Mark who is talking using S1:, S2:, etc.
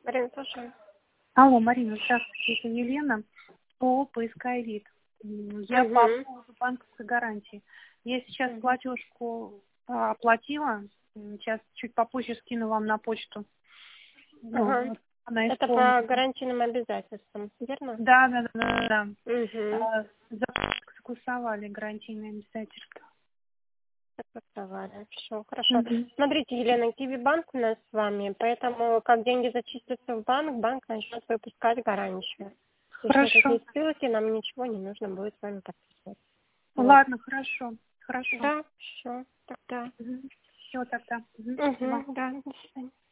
S1: Марина, слушаю.
S2: Алло, Марина, здравствуйте, это Елена по ПСК «Элит». Я по поводу банковской гарантии. Я сейчас платежку оплатила, сейчас чуть попозже скину вам на почту.
S1: Ага.
S2: Вот, она
S1: Это по гарантийным обязательствам, верно?
S2: Да.
S1: Угу.
S2: Согласовали гарантийные обязательства.
S1: Все, хорошо. Смотрите, Елена, Киви-банк у нас с вами, поэтому как деньги зачислятся в банк, банк начнет выпускать гарантию.
S2: Хорошо.
S1: Если ссылки, нам ничего не нужно будет с вами подписывать.
S2: Ладно, хорошо.
S1: Да, все, тогда.
S2: Все тогда.
S1: Да, до свидания.